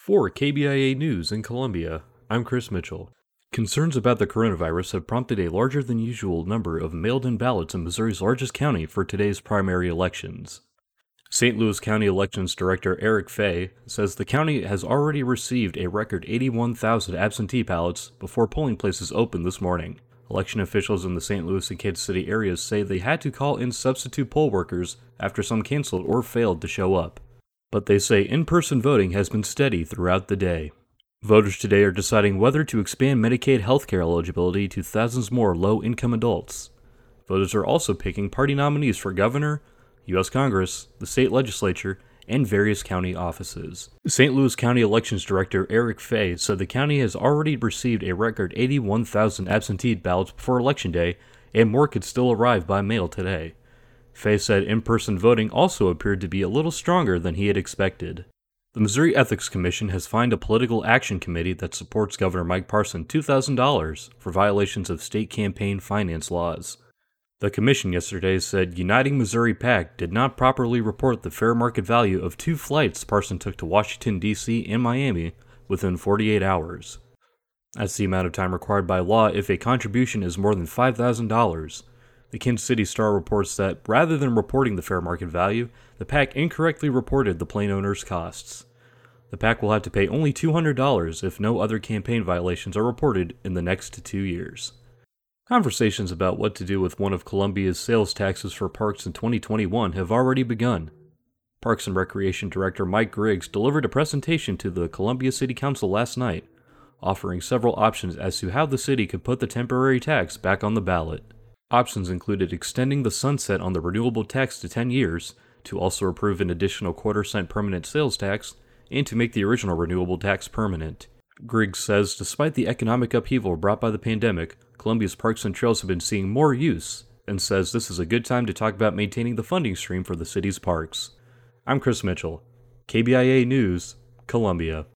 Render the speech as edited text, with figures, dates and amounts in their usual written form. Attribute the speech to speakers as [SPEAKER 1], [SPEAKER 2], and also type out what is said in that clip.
[SPEAKER 1] For KBIA News in Columbia, I'm Chris Mitchell. Concerns about the coronavirus have prompted a larger than usual number of mailed-in ballots in Missouri's largest county for today's primary elections. St. Louis County Elections Director Eric Fay says the county has already received a record 81,000 absentee ballots before polling places opened this morning. Election officials in the St. Louis and Kansas City areas say they had to call in substitute poll workers after some canceled or failed to show up. But they say in-person voting has been steady throughout the day. Voters today are deciding whether to expand Medicaid healthcare eligibility to thousands more low-income adults. Voters are also picking party nominees for governor, U.S. Congress, the state legislature, and various county offices. St. Louis County Elections Director Eric Fay said the county has already received a record 81,000 absentee ballots before Election Day, and more could still arrive by mail today. Fay said in-person voting also appeared to be a little stronger than he had expected. The Missouri Ethics Commission has fined a political action committee that supports Governor Mike Parson $2,000 for violations of state campaign finance laws. The commission yesterday said Uniting Missouri PAC did not properly report the fair market value of 2 flights Parson took to Washington, D.C. and Miami within 48 hours. That's the amount of time required by law if a contribution is more than $5,000. The Kansas City Star reports that, rather than reporting the fair market value, the PAC incorrectly reported the plane owner's costs. The PAC will have to pay only $200 if no other campaign violations are reported in the next 2 years. Conversations about what to do with one of Columbia's sales taxes for parks in 2021 have already begun. Parks and Recreation Director Mike Griggs delivered a presentation to the Columbia City Council last night, offering several options as to how the city could put the temporary tax back on the ballot. Options included extending the sunset on the renewable tax to 10 years, to also approve an additional quarter-cent permanent sales tax, and to make the original renewable tax permanent. Griggs says despite the economic upheaval brought by the pandemic, Columbia's parks and trails have been seeing more use, and says this is a good time to talk about maintaining the funding stream for the city's parks. I'm Chris Mitchell, KBIA News, Columbia.